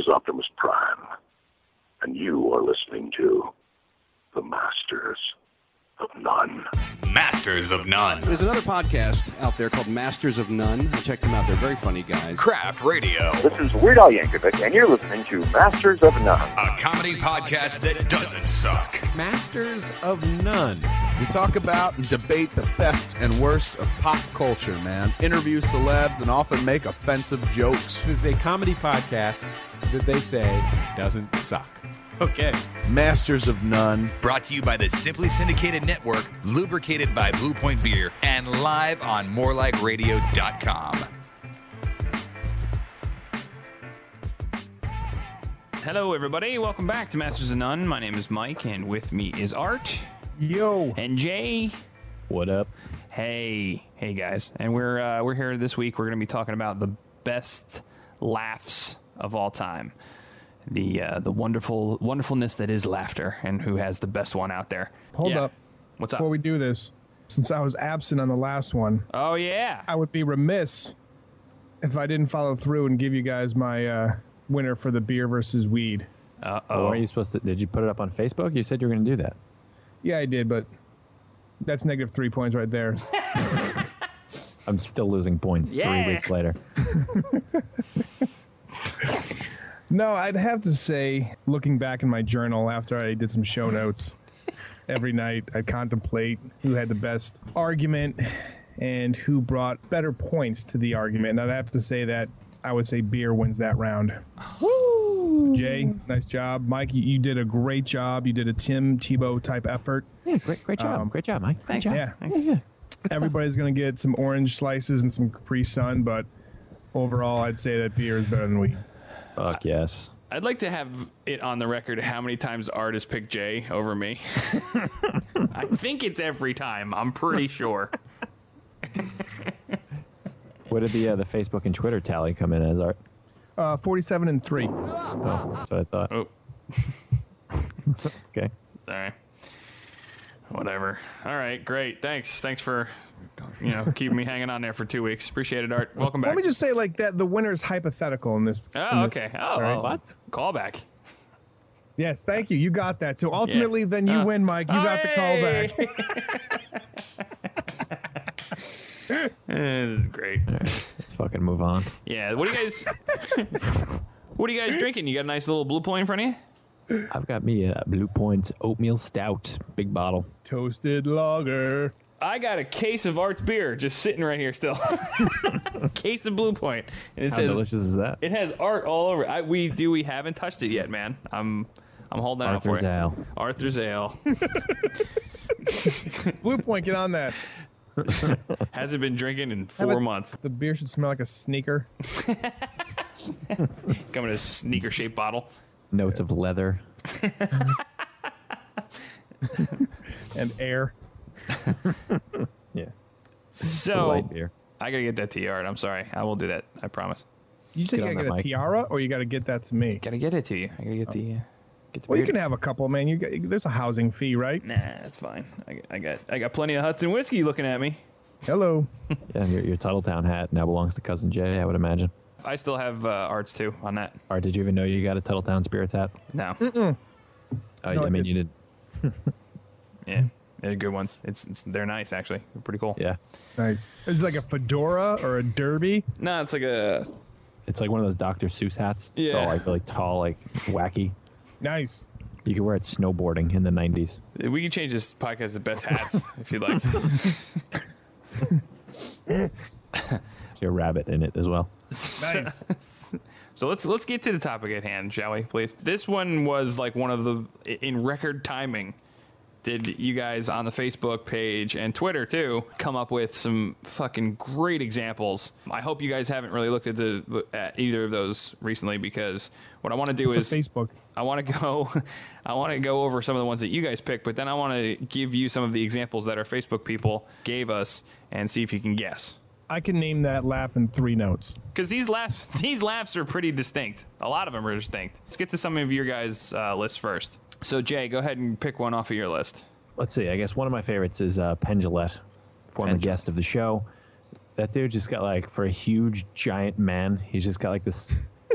is Optimus Prime, and you are listening to The Masters of None. Masters of None. There's another podcast out there called Masters of None. Check them out. They're very funny guys. Craft Radio. This is Weird Al Yankovic, and you're listening to Masters of None. A comedy podcast that doesn't suck. Masters of None. We talk about and debate the best and worst of pop culture, man. Interview celebs and often make offensive jokes. This is a comedy podcast that they say doesn't suck. Okay. Masters of None. Brought to you by the Simply Syndicated Network, lubricated by Blue Point Beer, and live on morelikeradio.com. Hello, everybody. Welcome back to Masters of None. My name is Mike, and with me is Art. Yo. And Jay. What up? Hey guys. And we're here this week. We're going to be talking about the best laughs of all time. The wonderfulness that is laughter, and who has the best one out there. Hold up. What's Before up? we do this, since I was absent on the last one, Oh, yeah. I would be remiss if I didn't follow through and give you guys my winner for the beer versus weed. Oh, are you supposed to? Did you put it up on Facebook? You said you were going to do that. Yeah, I did, but that's negative 3 points right there. I'm still losing points 3 weeks later. No, I'd have to say, looking back in my journal after I did some show notes, every night I'd contemplate who had the best argument and who brought better points to the argument. And I'd have to say that I would say beer wins that round. Woo! So Jay, nice job. Mike, you did a great job. You did a Tim Tebow type effort. Yeah, great job. Great job, Mike. Thanks. Yeah. Yeah. Everybody's going to get some orange slices and some Capri Sun, but overall, I'd say that beer is better than weed. Fuck yes. I'd like to have it on the record how many times Art has picked Jay over me. I think it's every time. I'm pretty sure. What did the Facebook and Twitter tally come in as, Art? 47 and 3. Oh, that's what I thought. Oh, Okay. sorry. Whatever. All right, great. Thanks for, keeping me hanging on there for 2 weeks. Appreciate it, Art. Welcome back. Let me just say like that the winner is hypothetical in this. Oh, okay. Oh, right. what? Callback. Yes, thank you. You got that. So ultimately, then you win, Mike. You got the callback. This is great. All right, let's fucking move on. Yeah. What are you guys drinking? You got a nice little Blue Point in front of you? I've got me a Blue Point Oatmeal Stout, big bottle. Toasted lager. I got a case of Art's beer just sitting right here still. Case of Blue Point. And it How says delicious is that? it has Art all over it. We haven't touched it yet, man. I'm holding out for Arthur's it. Ale. Arthur's Ale. Blue Point, get on that. Hasn't been drinking in Have 4 a- months. The beer should smell like a sneaker. Come in a sneaker-shaped bottle. Notes of leather. And air. Yeah. So light beer. I gotta get that to you, Art. I'm sorry. I will do that. I promise. You say you Get gotta on get that a mic. tiara, or you gotta get that to me? Gotta get it to you. I gotta get the Well, you beer. can have a couple, man. There's a housing fee, right? Nah, that's fine. I got plenty of Hudson whiskey looking at me. Hello. Yeah, your Tuttletown hat now belongs to Cousin Jay, I would imagine. I still have Arts too on that. Art, did you even know you got a Tuttletown Spirits hat? No. Oh, No, I mean, you did. Yeah, they're good ones. They're nice actually. They're pretty cool. Yeah. Nice. Is it like a fedora or a derby? No, it's like a It's like one of those Dr. Seuss hats. It's all Yeah. like really tall, like wacky. Nice. You could wear it snowboarding in the 90s. We can change this podcast to best hats if you'd like. There's a rabbit in it as well. Nice. So let's get to the topic at hand, shall we, please? This one was like one of the in record timing. Did you guys on the Facebook page and Twitter too come up with some fucking great examples? I hope you guys haven't really looked at either of those recently, because what I want to do It's is a Facebook. I want to go over some of the ones that you guys picked, but then I want to give you some of the examples that our Facebook people gave us and see if you can guess. I can name that laugh in 3 notes. Because these laughs are pretty distinct. A lot of them are distinct. Let's get to some of your guys' lists first. So, Jay, go ahead and pick one off of your list. Let's see. I guess one of my favorites is Penn Jillette, former guest of the show. That dude just got like, for a huge, giant man, he's just got like this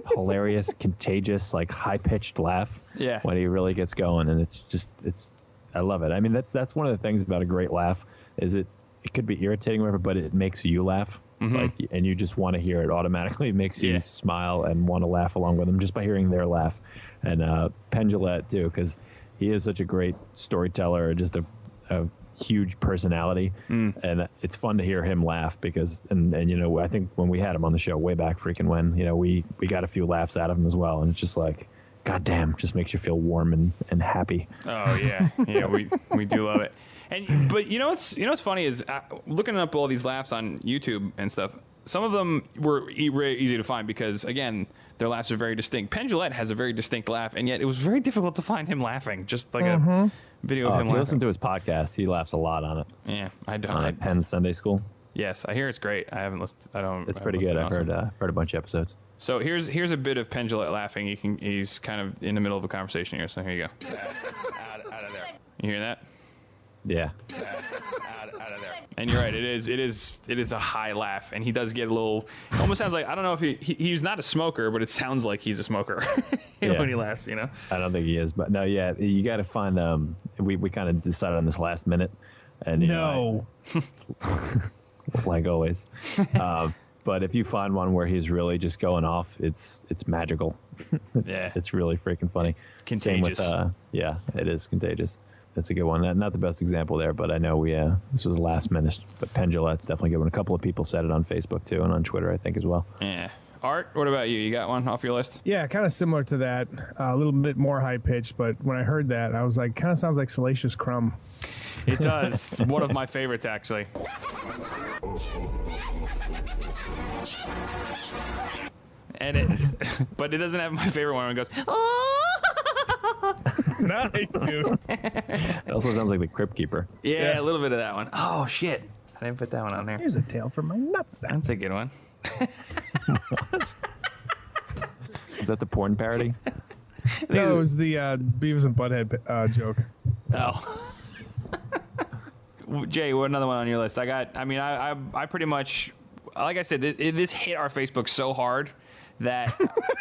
hilarious, contagious, like high-pitched laugh. Yeah. When he really gets going, and it's I love it. I mean, that's one of the things about a great laugh is it could be irritating, or whatever, but it makes you laugh. Like, and you just want to hear it automatically. It makes you smile and want to laugh along with them just by hearing their laugh. And Penn Jillette, too, because he is such a great storyteller, just a huge personality. And it's fun to hear him laugh because, and you know, I think when we had him on the show way back freaking when, you know, we got a few laughs out of him as well. And it's just like, goddamn, just makes you feel warm and happy. Oh, yeah. Yeah, we do love it. But you know what's funny is looking up all these laughs on YouTube and stuff. Some of them were very easy to find because again their laughs are very distinct. Penn Jillette has a very distinct laugh, and yet it was very difficult to find him laughing. Just like a video of him If you laughing. listen to his podcast, he laughs a lot on it. Yeah, I don't. On Penn Sunday School. Yes, I hear it's great. I haven't listened. It's pretty good. I've heard a bunch of episodes. So here's a bit of Penn Jillette laughing. He's kind of in the middle of a conversation here. So here you go. Out of there. You hear that? Yeah. Out of there. And you're right. It is a high laugh, and he does get a little. It almost sounds like, I don't know if he's not a smoker, but it sounds like he's a smoker when he laughs. You know. I don't think he is, but no, yeah, you got to find. We kind of decided on this last minute, and you know, like always. But if you find one where he's really just going off, it's magical. Yeah. It's really freaking funny. Contagious. Same with, yeah, it is contagious. That's a good one. Not the best example there, but I know this was last minute. But Penn Jillette's definitely a good one. A couple of people said it on Facebook too, and on Twitter, I think, as well. Yeah. Art, what about you? You got one off your list? Yeah, kind of similar to that. A little bit more high pitched, but when I heard that, I was like, kind of sounds like Salacious Crumb. It does. It's one of my favorites, actually. But it doesn't have my favorite one when it goes. Nice, dude. It also sounds like the Crypt Keeper. Yeah, a little bit of that one. Oh shit! I didn't put that one on there. Here's a tale from my nutsack. That's a good one. Is that the porn parody? No, it was the Beavis and Butthead joke. Oh. Jay, what another one on your list? I pretty much, like I said, this hit our Facebook so hard that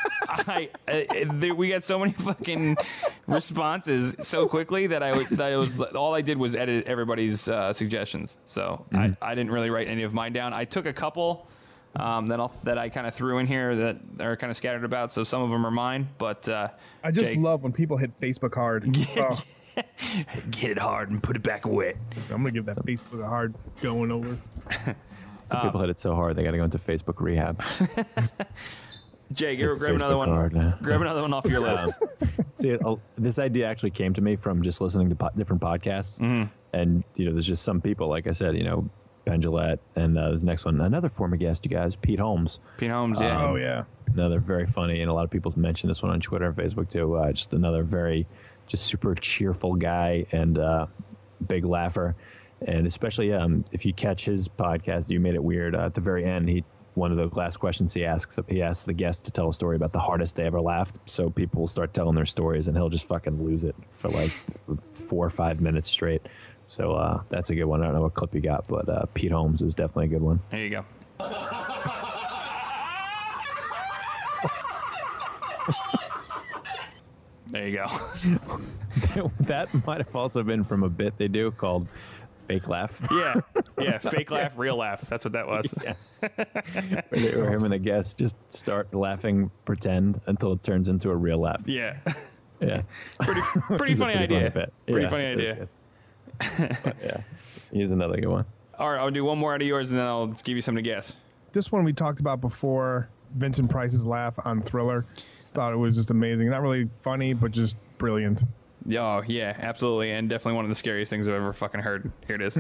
we got so many fucking responses so quickly that all I did was edit everybody's suggestions. So I didn't really write any of mine down. I took a couple that I kind of threw in here that are kind of scattered about. So some of them are mine, but I just love when people hit Facebook hard. Get it hard and put it back away. I'm gonna give that Facebook a hard going over. Some people hit it so hard they got to go into Facebook rehab. Jay, grab another one. Grab another one off your list. See, this idea actually came to me from just listening to different podcasts, and there's just some people, like I said, Penn Jillette, and this next one, another former guest, you guys, Pete Holmes. Pete Holmes, yeah. Oh yeah. Another very funny, and a lot of people mention this one on Twitter and Facebook too. Just another very, just super cheerful guy and big laugher, and especially if you catch his podcast, You Made It Weird. At the very end, one of the last questions he asks the guest to tell a story about the hardest they ever laughed. So people will start telling their stories, and he'll just fucking lose it for like 4 or 5 minutes straight. So that's a good one. I don't know what clip you got, but Pete Holmes is definitely a good one. There you go. There you go. That might have also been from a bit they do called Fake Laugh. Yeah, fake laugh, real laugh. That's what that was. Yes. Where him and the guest just start laughing, pretend, until it turns into a real laugh. Yeah. Yeah. Pretty funny idea. Funny idea. Yeah. Here's another good one. All right, I'll do one more out of yours, and then I'll give you something to guess. This one we talked about before, Vincent Price's laugh on Thriller. Just thought it was just amazing. Not really funny, but just brilliant. Oh, yeah, absolutely, and definitely one of the scariest things I've ever fucking heard. Here it is.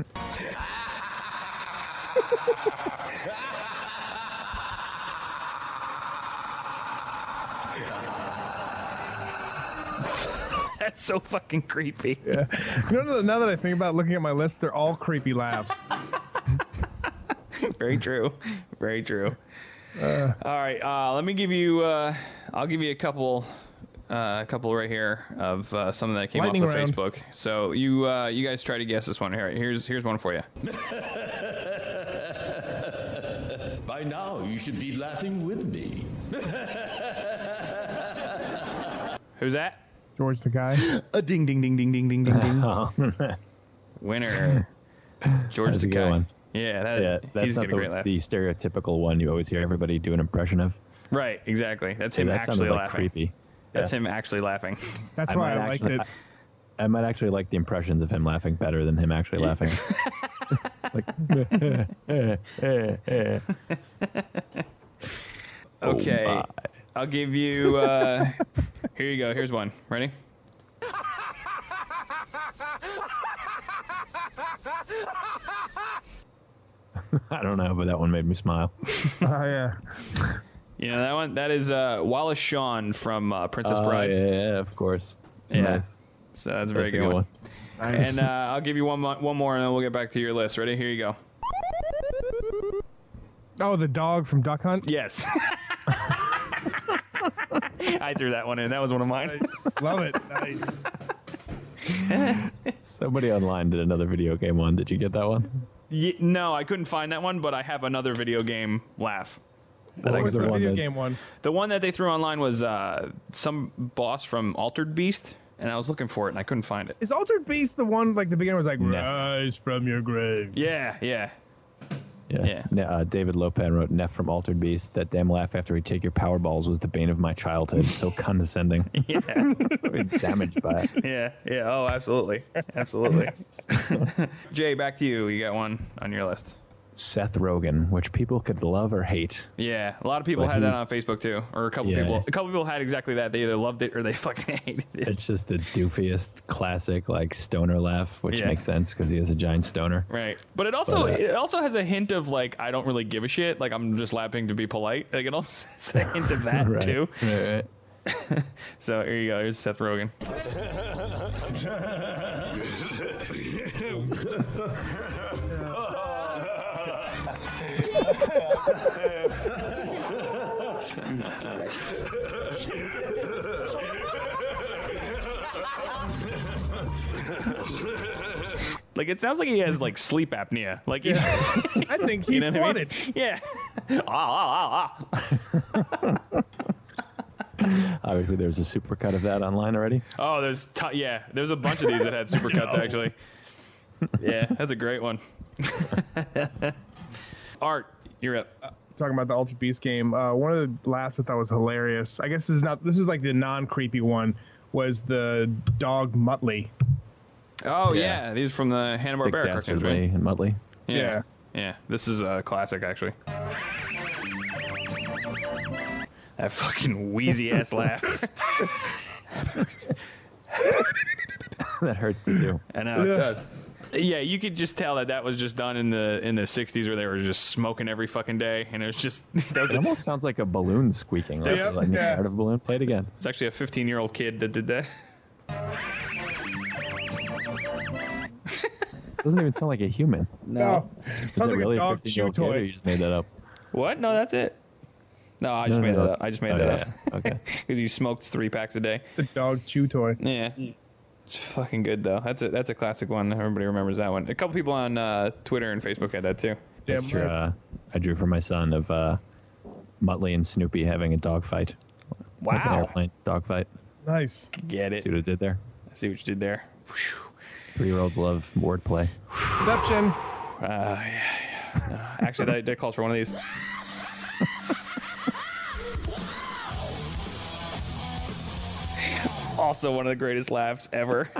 That's so fucking creepy. Yeah. Now that I think about looking at my list, they're all creepy laughs. Very true. Very true. All right, let me give you. I'll give you a couple right here of some that came Lightning off the round. Facebook. So you guys try to guess this one. Here, here's one for you. By now, you should be laughing with me. Who's that? George the guy. A ding, ding, ding, ding, ding, ding, ding, ding. Oh, Winner. George that's the a good guy. one. Yeah, Yeah, that's he's not got a great laugh. the stereotypical one you always hear everybody do an impression of. Right, exactly. That's Yeah, him that actually sounded like laughing. creepy. That's Yeah. him actually laughing. That's why I liked it. I might actually like the impressions of him laughing better than him actually laughing. Like, Okay, my. I'll give you. Here you go. Here's one. Ready? I don't know, but that one made me smile. Yeah. You know that one? That is Wallace Shawn from Princess Oh, Bride. yeah, of course. Yeah. Nice. So that's a very That's a good good one. one. And I'll give you one more, and then we'll get back to your list. Ready? Here you go. Oh, the dog from Duck Hunt? Yes. I threw that one in. That was one of mine. Love it. Nice. Somebody online did another video game one. Did you get that one? No, I couldn't find that one, but I have another video game laugh. What What's was the the one video that- game one? The one that they threw online was some boss from Altered Beast, and I was looking for it, and I couldn't find it. Is Altered Beast the one, like, the beginner was like, Neff. rise from your grave? Yeah, yeah. Yeah. David Lopan wrote Neff from Altered Beast. That damn laugh after he'd take your Powerballs was the bane of my childhood. So condescending. Yeah. So damaged by it. Yeah, yeah. Oh, absolutely. Absolutely. Jay, back to you. You got one on your list. Seth Rogen, which people could love or hate. Yeah, a lot of people But had he- that on Facebook too, or a couple Yeah. people. A couple people had exactly that. They either loved it or they fucking hated it. It's just the doofiest classic like stoner laugh, which Yeah. makes sense because he is a giant stoner. Right, but it also But, it also has a hint of like I don't really give a shit. Like I'm just laughing to be polite. Like it also has a hint of that Right. too. Right. So here you go. Here's Seth Rogen. Like it sounds like he has like sleep apnea. Like he's, I think he's you know what I mean? flooded. Yeah. Obviously, there's a supercut of that online already. Oh, there's a bunch of these that had supercuts actually. Yeah, that's a great one. Art, you're up. Talking about the Altered Beast game, one of the laughs I thought was hilarious. I guess this is like the non-creepy one, was the dog Muttley. Oh Yeah. yeah, these from the Hanna Dick Barbera cartoons, Dastardly right? and Muttley. Yeah, yeah. This is a classic actually. That fucking wheezy ass laugh. That hurts to do. I know it does. Yeah, you could just tell that was just done in the 60s where they were just smoking every fucking day, and it was just that was It almost sounds like a balloon squeaking. Like, Yep, like yeah. part of a balloon. Play it again. it's actually a 15-year-old kid that did that. Doesn't even sound like a human. No, Is sounds that like really a dog 15-year-old chew kid, or toy. you just made that up? What? No, that's it. No, I just made that up. I just made that up. Yeah. Okay. Because he smokes 3 packs a day. It's a dog chew toy. Yeah. It's fucking good though. That's a classic one. Everybody remembers that one. A couple people on Twitter and Facebook had that too. Damn Picture, right. I drew for my son of Muttley and Snoopy having a dog fight. Like an Wow. airplane dog fight. Nice. Get it. See what it did there? I see what you did there. 3-year-olds love wordplay. Exception. Yeah. No, actually, that calls for one of these. Also, one of the greatest laughs ever.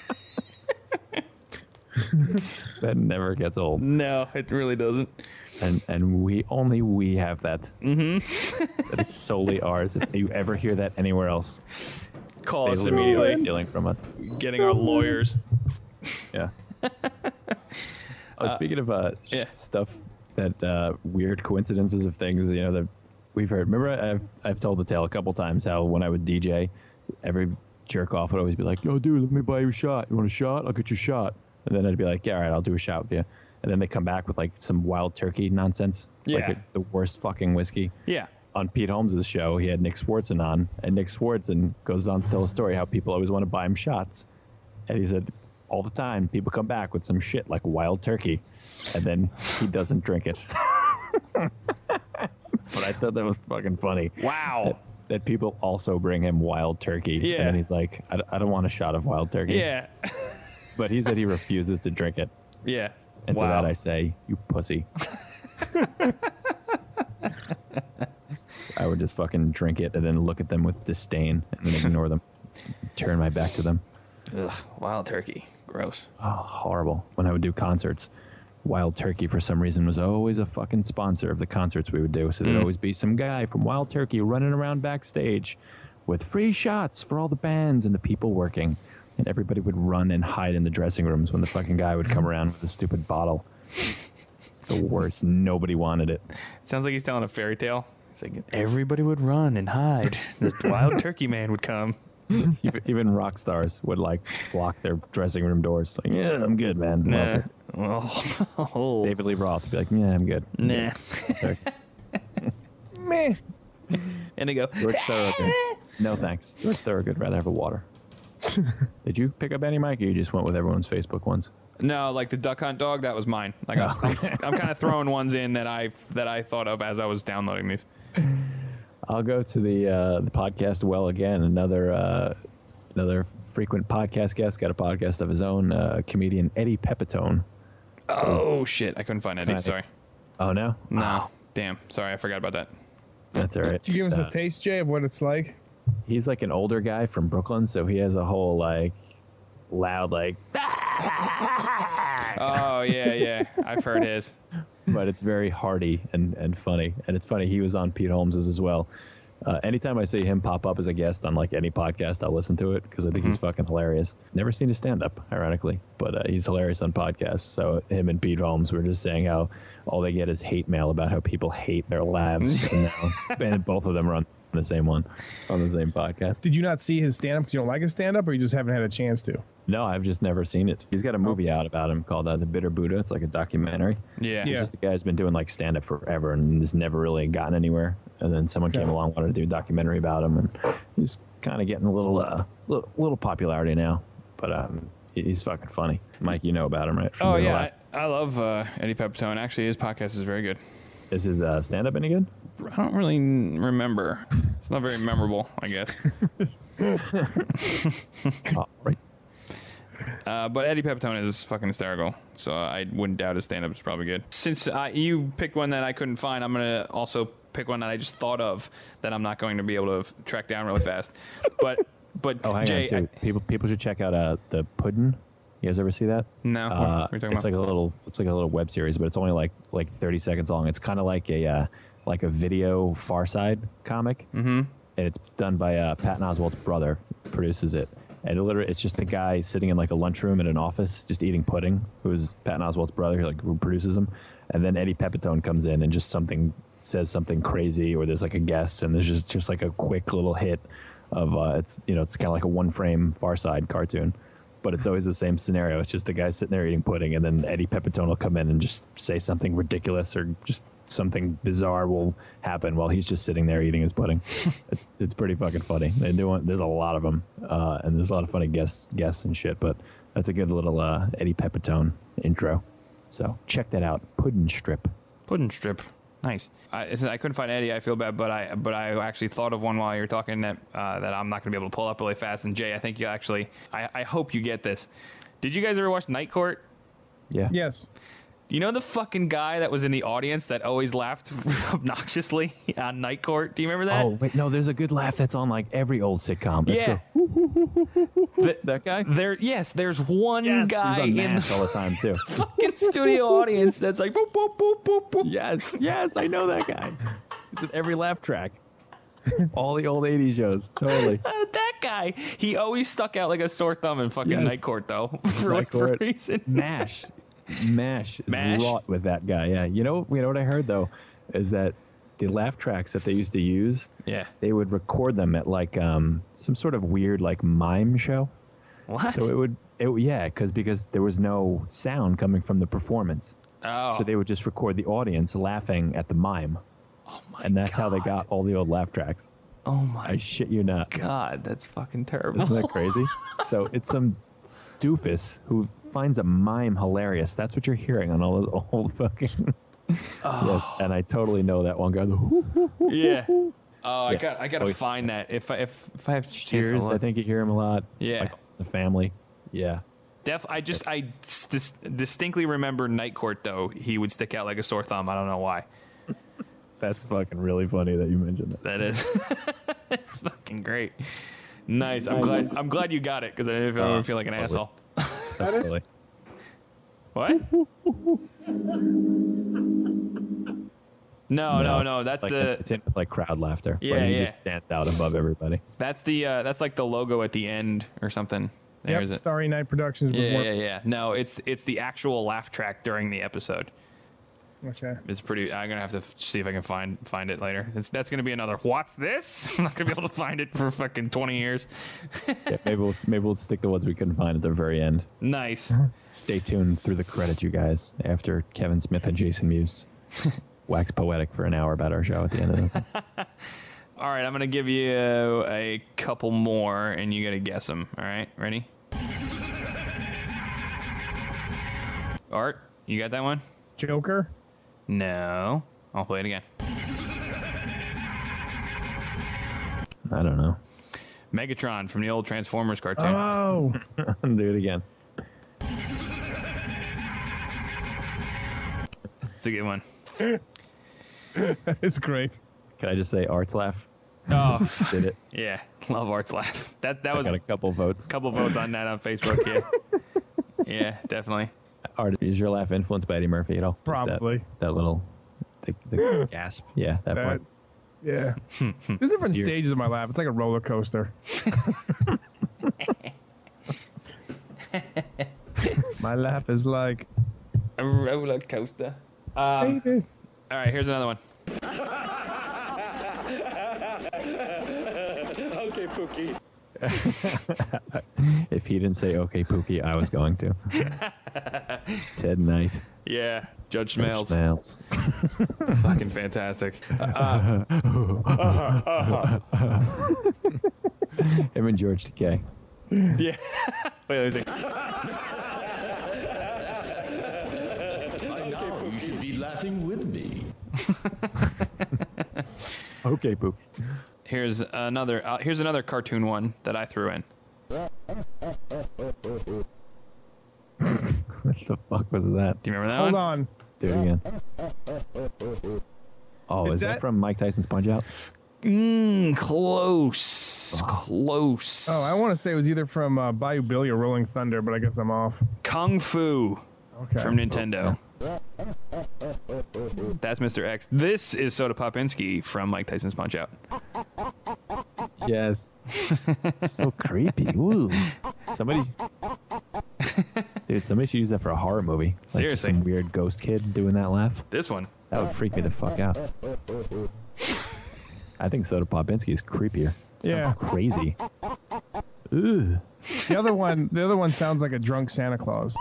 That never gets old. No, it really doesn't. And we have that. Mm-hmm. That is solely ours. If you ever hear that anywhere else, Call they us literally immediately. are stealing from us. Getting our lawyers. Yeah. Speaking of yeah. stuff that weird coincidences of things, that we've heard. Remember, I've told the tale a couple times how when I would DJ, every jerk off would always be like, "Yo, dude, let me buy you a shot. You want a shot? I'll get you a shot." And then I'd be like, "Yeah, all right, I'll do a shot with you." And then they come back with like some wild turkey nonsense, Yeah. like the worst fucking whiskey. Yeah. On Pete Holmes' show, he had Nick Swartzen on, and Nick Swartzen goes on to tell a story how people always want to buy him shots. And he said, all the time, people come back with some shit like wild turkey, and then he doesn't drink it. But I thought that was fucking funny. Wow. That people also bring him wild turkey. Yeah. And then he's like, I don't want a shot of wild turkey. Yeah. But he said he refuses to drink it. Yeah. And to Wow. that I say, you pussy. I would just fucking drink it and then look at them with disdain and then ignore them. Turn my back to them. Ugh, wild turkey. Gross. Oh, horrible. When I would do concerts, Wild Turkey, for some reason, was always a fucking sponsor of the concerts we would do. So there'd always be some guy from Wild Turkey running around backstage with free shots for all the bands and the people working. And everybody would run and hide in the dressing rooms when the fucking guy would come around with a stupid bottle. The worst. Nobody wanted it. It sounds like he's telling a fairy tale. It's like everybody would run and hide. The wild turkey man would come. Even rock stars would like block their dressing room doors. Like, yeah, I'm good, man. Nah. Well, David Lee Roth would be like, yeah, I'm good. Nah. Meh. And they go, George Thorogood. No thanks. George Thorogood. Rather have a water. Did you pick up any, Mike, or you just went with everyone's Facebook ones? no, like the duck hunt dog, that was mine. Like I'm kind of throwing ones in that I thought of as I was downloading these. I'll go to the podcast well again. Another frequent podcast guest, got a podcast of his own, comedian Eddie Pepitone. Oh shit, I couldn't find Eddie. Kinda- Sorry. Oh no? No. Damn. Sorry, I forgot about that. That's all right. Could you give us a taste, Jay, of what it's like? He's like an older guy from Brooklyn, so he has a whole like loud like Oh yeah. I've heard his. but it's very hearty and funny. And it's funny, he was on Pete Holmes's as well. Anytime I see him pop up as a guest on like any podcast, I'll listen to it because I think he's fucking hilarious. Never seen his stand up, ironically, but he's hilarious on podcasts. So him and Pete Holmes were just saying how all they get is hate mail about how people hate their labs. And both of them are on the same one, on the same podcast. Did you not see his stand up because you don't like his stand up, or you just haven't had a chance to? No, I've just never seen it. He's got a movie out about him called The Bitter Buddha. It's like a documentary. Yeah. Yeah. It's just a guy who's been doing like stand up forever and has never really gotten anywhere. And then someone came along, wanted to do a documentary about him, and he's kind of getting a little popularity now. But he's fucking funny. Mike, you know about him, right? From Oh the yeah, last- I love Eddie Pepitone. Actually, his podcast is very good. Is his stand up any good? I don't really remember. It's not very memorable, I guess. Oh, right. But Eddie Pepitone is fucking hysterical, so I wouldn't doubt his stand-up is probably good. Since you picked one that I couldn't find, I'm going to also pick one that I just thought of that I'm not going to be able to track down really fast. But Oh, hang Jay, on, too. People should check out the Puddin'. You guys ever see that? No, what are you talking it's about? it's like a little web series, but it's only like 30 seconds long. It's kind of like a video Far Side comic, and it's done by Patton Oswalt's brother produces it. And it's just a guy sitting in like a lunchroom in an office just eating pudding, who's Patton Oswalt's brother, who produces him. And then Eddie Pepitone comes in and just says something crazy, or there's like a guest, and there's just like a quick little hit of it's kind of like a one frame Far Side cartoon, but it's always the same scenario. It's just the guy sitting there eating pudding, and then Eddie Pepitone will come in and just say something ridiculous, or just something bizarre will happen while he's just sitting there eating his pudding. It's pretty fucking funny. There's a lot of them, and there's a lot of funny guests and shit. But that's a good little Eddie Pepitone intro. So check that out. Puddin' Strip. Pudding strip. Nice. I couldn't find Eddie. I feel bad, but I actually thought of one while you were talking that I'm not going to be able to pull up really fast. And Jay, I think you actually, I hope you get this. Did you guys ever watch Night Court? Yeah. Yes. You know the fucking guy that was in the audience that always laughed obnoxiously on Night Court? Do you remember that? Oh wait, no. There's a good laugh that's on like every old sitcom. That's yeah. that guy. There's one Yes, guy he's on in MASH the all the time too. fucking studio audience that's like boop boop boop boop boop. Yes, I know that guy. He's in every laugh track. All the old 80s shows, totally. That guy, he always stuck out like a sore thumb in fucking Yes. Night Court though, for Night whatever Court. reason. MASH is MASH? wrought with that guy. Yeah, you know what I heard though is that the laugh tracks that they used to use, Yeah. they would record them at like some sort of weird like mime show. What? So because there was no sound coming from the performance. Oh. So they would just record the audience laughing at the mime. Oh my And that's how they got all the old laugh tracks. Oh my I shit you not. god, that's fucking terrible. Isn't that crazy? So it's some doofus who finds a mime hilarious. That's what you're hearing on all those old fucking Yes, and I totally know that one guy. The Yeah. Oh, I Yeah. gotta find that. If I have a chance to Cheers. look. I think you hear him a lot. Yeah. Like the family. Yeah. I distinctly remember Night Court though. He would stick out like a sore thumb. I don't know why. That's fucking really funny that you mentioned that. That is. It's fucking great. Nice. I'm glad you got it because I didn't feel like an asshole. That's really. What? No. That's like the. It's in with like crowd laughter. Yeah, but he yeah. just stands out above everybody. That's the. That's like the logo at the end or something. There's Yep, it. Starry Night Productions. was one- Yeah. No, it's the actual laugh track during the episode. Okay. It's pretty. I'm gonna have to see if I can find it later. That's gonna be another. What's this? I'm not gonna be able to find it for fucking 20 years. Yeah, maybe we'll stick the ones we couldn't find at the very end. Nice. Stay tuned through the credits, you guys. After Kevin Smith and Jason Mewes wax poetic for an hour about our show at the end of this. All right, I'm gonna give you a couple more, and you gotta guess them. All right, ready? Art, you got that one? Joker. No. I'll play it again. I don't know. Megatron from the old Transformers cartoon. Oh. Do it again. It's a good one. It's great. Can I just say Art's laugh? Oh, Did it? yeah. Love Art's laugh. That I was got a a couple votes. couple votes on that on Facebook. Yeah. Yeah, definitely. Art, is your laugh influenced by Eddie Murphy at all? Just Probably. That little the gasp. Yeah, that That, part. yeah. There's different You're- stages of my laugh. It's like a roller coaster. My laugh is like, A roller coaster. baby. All right, here's another one. Okay, Pookie. If he didn't say "Okay, Pookie," I was going to. Ted Knight. Yeah, Judge Smails. Smails. Fucking fantastic. Him and George Takei. Yeah. Wait, let me see. By now, you should be laughing with me. Okay, Poop. Here's another cartoon one that I threw in. What the fuck was that? Do you remember that Hold one? on. Do it again. Oh, Is is that that- from Mike Tyson's Punch Out? Close. Close. Oh, I want to say it was either from Bayou Billy or Rolling Thunder, but I guess I'm off. Kung Fu Okay. from Nintendo. That's Mr. X. This is Soda Popinski from Mike Tyson's Punch Out. Yes. So creepy. Ooh. Somebody should use that for a horror movie. Like Seriously. some weird ghost kid doing that laugh. This one. That would freak me the fuck out. I think Soda Popinski is creepier. Sounds Yeah. crazy. Ooh. The other one sounds like a drunk Santa Claus.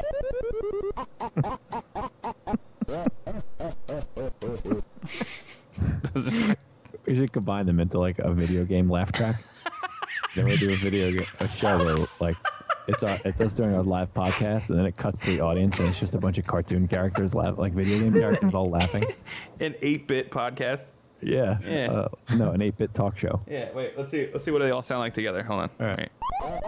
We should combine them into like a video game laugh track. Then we'll do a show where like it's us doing our live podcast, and then it cuts to the audience, and it's just a bunch of cartoon characters like video game characters all laughing. An 8-bit podcast. Yeah. Yeah. No, an 8-bit talk show. Yeah, wait, let's see what they all sound like together. Hold on. All right.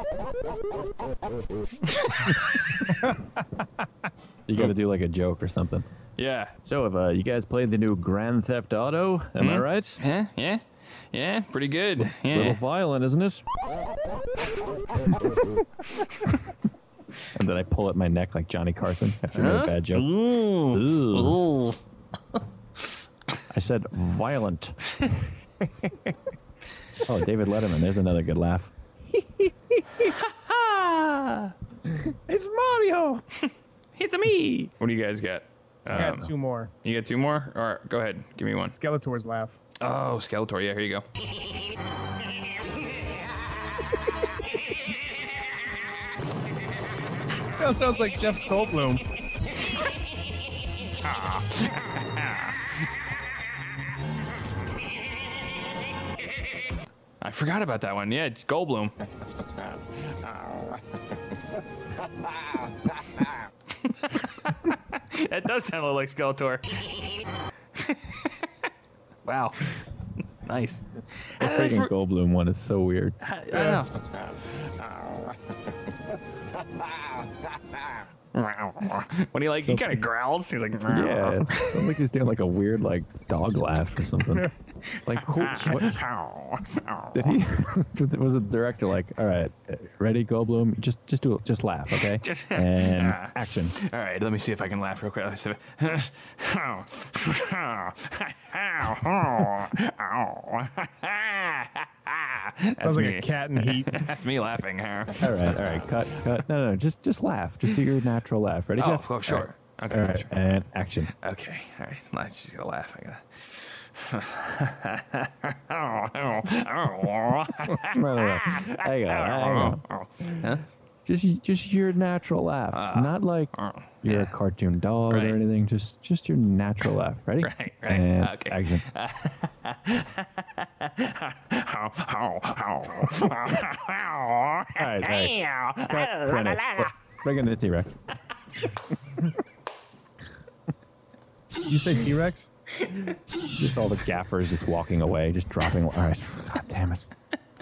You got to do like a joke or something. Yeah. So, have you guys played the new Grand Theft Auto? Am I right? Yeah, pretty good. Little Yeah. violent, isn't it? And then I pull at my neck like Johnny Carson after a bad joke. Ooh. I said violent. Oh, David Letterman. There's another good laugh. It's Mario. It's me. What do you guys got? I got two more. You got two more? All right, go ahead. Give me one. Skeletor's laugh. Oh, Skeletor. Yeah, here you go. That sounds like Jeff Goldblum. I forgot about that one. Yeah, Goldblum. That does sound a little like Skeletor. Wow. Nice. The freaking Goldblum one is so weird. I know. When he he kind of growls. He's like, Yeah, it sounds like he's doing like a weird like dog laugh or something. Like, what, did he? Was the director like, all right, ready, Goldblum? Just do it. Just laugh, okay? And action. All right, let me see if I can laugh real quick. Let's see. Sounds like a cat in heat. That's me laughing. All right, cut. No, just laugh. Just do your natural laugh. Ready? Jeff? Oh, sure. All right. Okay, All right, sure. and action. Okay, all right. Let's just gotta laugh. I gotta. No. Hang on. Huh? Just your natural laugh, not like you're a cartoon dog or anything. Just your natural laugh. Ready? Right. And Okay. action. All right. Cut, finish. Bring in the T-Rex. Did you say T-Rex? Just all the gaffers just walking away, just dropping. All right. God damn it.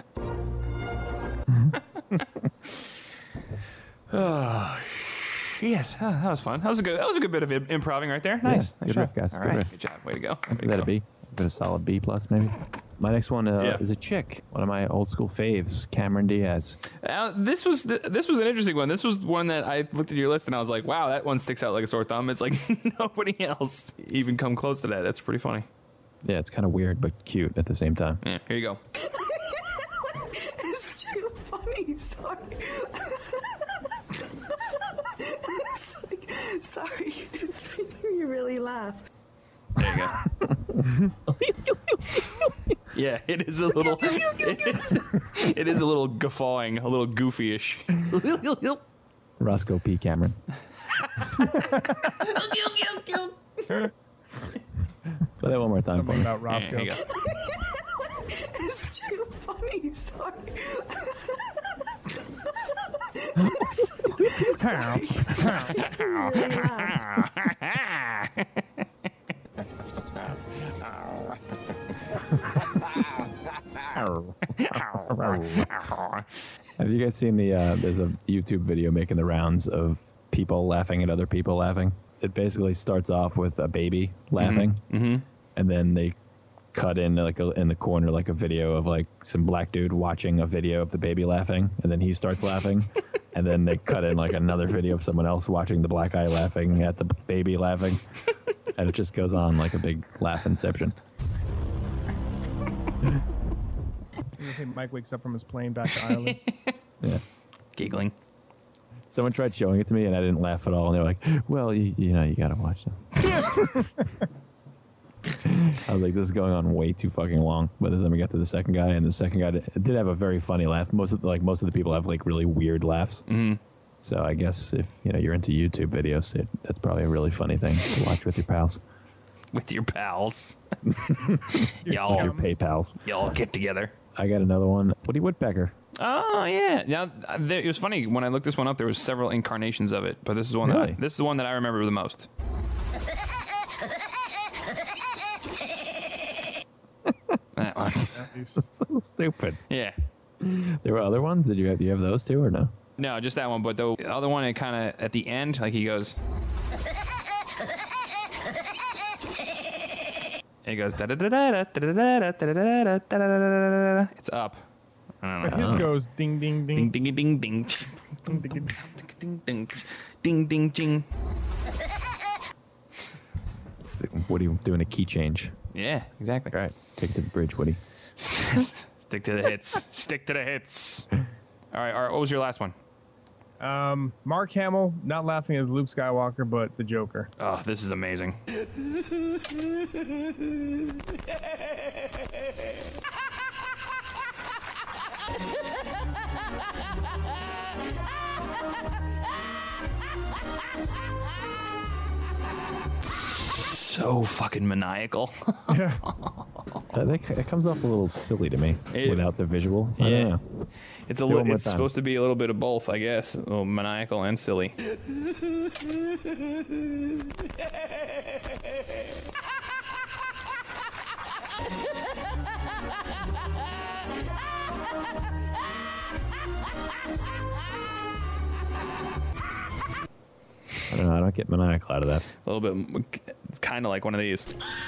Oh shit! That was fun. That was a good bit of improving right there. Nice. Good job. riff, guys. All Good right. riff. Good job. Way to go. Give that a B. Give it a solid B plus maybe. My next one is a chick. One of my old school faves, Cameron Diaz. This was an interesting one. This was one that I looked at your list and I was like, wow, that one sticks out like a sore thumb. It's like nobody else even come close to that. That's pretty funny. Yeah, it's kind of weird but cute at the same time. Yeah, here you go. It's too funny. Sorry. Sorry. It's making me really laugh. There you go. Yeah, it is a little. It is a little guffawing, a little goofy-ish. Roscoe P. Cameron. Play that one more time for me. About Roscoe. Yeah, It's too funny. Sorry. Sorry. It's making me really laugh. Have you guys seen there's a YouTube video making the rounds of people laughing at other people laughing? It basically starts off with a baby laughing, and then they cut in in the corner like a video of like some black dude watching a video of the baby laughing, and then he starts laughing, and then they cut in like another video of someone else watching the black guy laughing at the baby laughing, and it just goes on like a big laugh inception. I'm gonna say Mike wakes up from his plane back to Ireland. Yeah. Giggling. Someone tried showing it to me, and I didn't laugh at all. And they were like, "Well, you know, you gotta watch them." I was like, "This is going on way too fucking long." By the time we got to the second guy, and the second guy did have a very funny laugh. Most of the people have like really weird laughs. Mm-hmm. So I guess if you're into YouTube videos, that's probably a really funny thing to watch with your pals. With your pals. Y'all, your pay pals. Y'all get together. I got another one. Woody Woodpecker. Oh yeah. Now it was funny when I looked this one up. There was several incarnations of it, but this is one Really? this is the one that I remember the most. That one. So stupid. Yeah. There were other ones. Do you have those too or no? No, just that one. But the other one, it kind of at the end, like he goes. It goes. It's up. I don't know. But his goes ding ding Ding ding. ding ding ding. Ding, ding, ding. Ding ding ding ding ding. Woody doing a key change. Yeah, exactly. All right, take it to the bridge, Woody. Stick to the hits. Stick to the hits. All right. What was your last one? Mark Hamill not laughing as Luke Skywalker, but the Joker. Oh, this is amazing. So fucking maniacal. Yeah. It comes off a little silly to me without the visual. I don't know. It's it's supposed to be a little bit of both, I guess. A little maniacal and silly. I don't know. I don't get maniacal out of that. A little bit. It's kind of like one of these.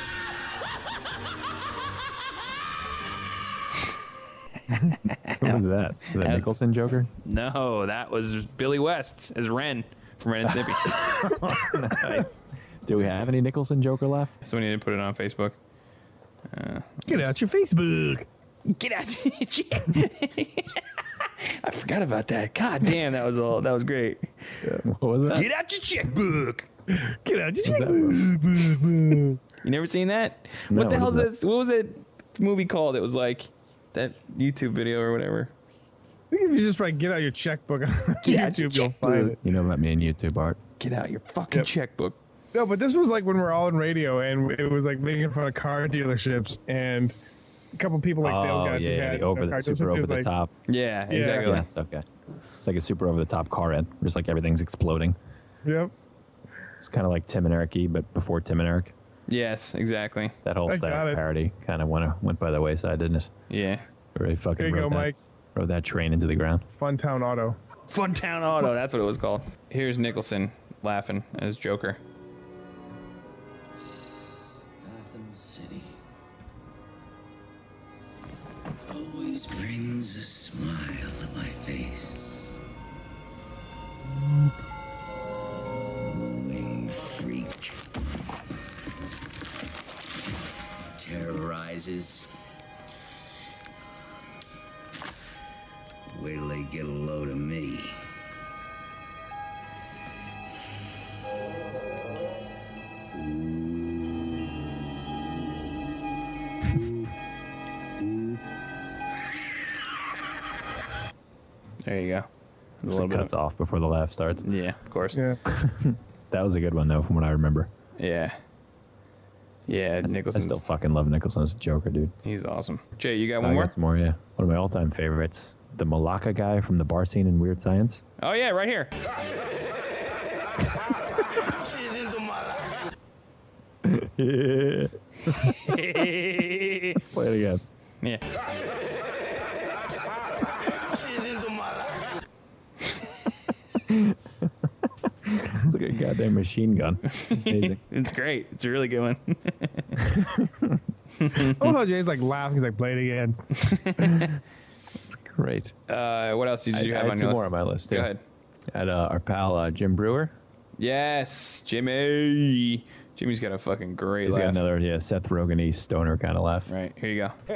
What was that? Is that Nicholson Joker? No, that was Billy West as Ren from Ren and Snippy. Nice. Do we have any Nicholson Joker left? So we need to put it on Facebook. Get out your Facebook. Get out! I forgot about that. God damn, that was great. Yeah. What was that? Get out your checkbook. Get out your checkbook. You never seen that? No, What the hell is what is this? What was that movie called? It was like that YouTube video or whatever. I think if you just write "get out your checkbook" on Get out your YouTube, you'll find it. You know about me and YouTube, Art. Get out your fucking checkbook. No, but this was like when we were all in radio, and it was like making fun of car dealerships, and a couple people like sales guys who had super over the top. Yeah, exactly. Yes, okay. It's like a super over the top car ad, just like everything's exploding. Yep. It's kind of like Tim and Eric, but before Tim and Eric. Yes, exactly. That whole style parody kind of went by the wayside, didn't it? Yeah. Really fucking There you go, Mike. rode that train into the ground. Funtown Auto. Funtown Auto, that's what it was called. Here's Nicholson laughing as Joker. Gotham City always brings a smile to my face. Winged freak terrorizes. Wait till they get a load of me. There you go. Just it cuts off before the laugh starts. Yeah, of course. Yeah. That was a good one, though, from what I remember. Yeah. Yeah, Nicholson. I still fucking love Nicholson as a Joker, dude. He's awesome. Jay, you got one I more? got some more, yeah. One of my all-time favorites, the Malacca guy from the bar scene in Weird Science. Oh, yeah, right here. Play it again. Yeah. It's like a goddamn machine gun. Amazing. It's great. It's a really good one. Oh, how Jay's like laughing. He's like, play it again. It's great. What else did you have I on had your two more list? on my list, too. Go ahead. I had our pal Jim Brewer. Yes, Jimmy. Jimmy's got a fucking great He's laugh. got another Seth Rogen-y stoner kind of laugh. Right, here you go.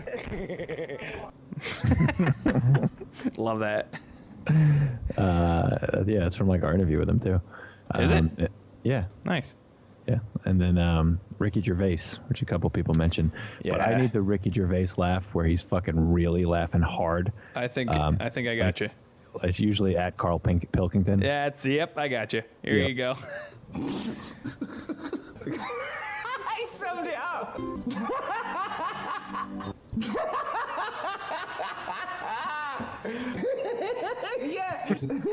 Love that. Yeah, it's from like our interview with him too. Is it? Yeah. Nice. Yeah, and then Ricky Gervais, which a couple people mentioned. But I Yeah. need the Ricky Gervais laugh where he's fucking really laughing hard. I think I got you. It's usually at Carl Pilkington. Yep, I got you. Here Yep. you go. I summed it up. Yeah.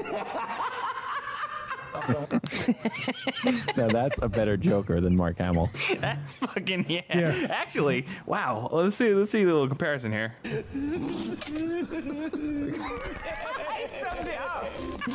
Now that's a better Joker than Mark Hamill. That's fucking yeah. Actually, wow. Let's see a little comparison here. I summed it up.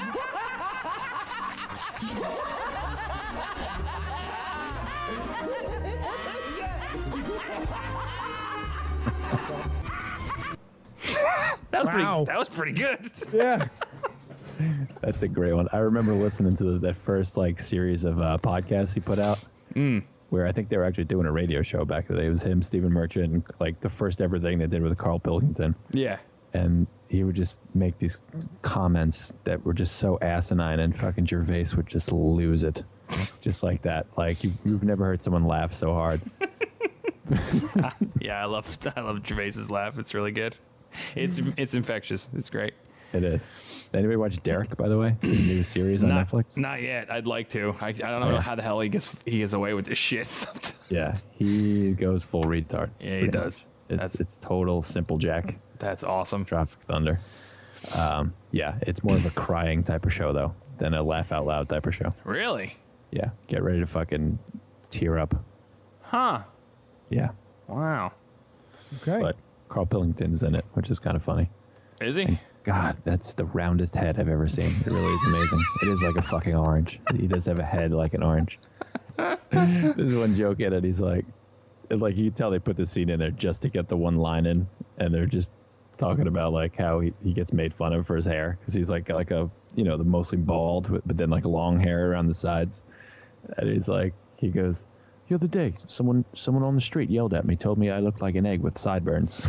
That was pretty good. Yeah. That's a great one. I remember listening to that first like series of podcasts he put out, where I think they were actually doing a radio show back in the day. It was him, Stephen Merchant, and like the first ever thing they did with Carl Pilkington. Yeah. And he would just make these comments that were just so asinine, and fucking Gervais would just lose it, just like that. Like you've never heard someone laugh so hard. Yeah, I love Gervais's laugh. It's really good. It's infectious. It's great. It is. Anybody watch Derek, by the way? The new series on Netflix? Not yet. I'd like to. I don't know how the hell he gets away with this shit sometimes. Yeah, he goes full retard. Yeah, he does. It's total Simple Jack. That's awesome. Tropic Thunder. Yeah, it's more of a crying type of show though than a laugh out loud type of show. Really? Yeah, get ready to fucking tear up. Huh. Yeah. Wow. Okay. But Carl Pillington's in it, which is kind of funny. Is he? God, that's the roundest head I've ever seen. It really is amazing. It is like a fucking orange. He does have a head like an orange. There's one joke in it. He's like you can tell they put the scene in there just to get the one line in, and they're just talking about like how he gets made fun of for his hair because he's like a the mostly bald but then like long hair around the sides, and he's like he goes, the other day someone on the street yelled at me, told me I looked like an egg with sideburns.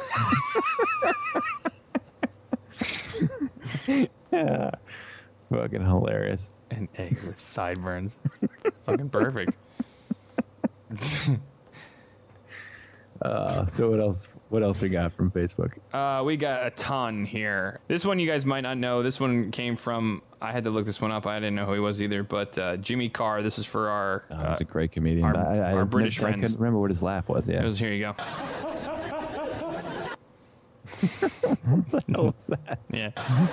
Yeah, fucking hilarious. An egg with sideburns. Fucking perfect. So what else we got from Facebook? We got a ton here. This one you guys might not know. This one came from, I had to look this one up. I didn't know who he was either, but Jimmy Carr. This is for our he's a great comedian. Our British friends. I couldn't remember what his laugh was. Yeah, here you go. What the hell was that? Yeah.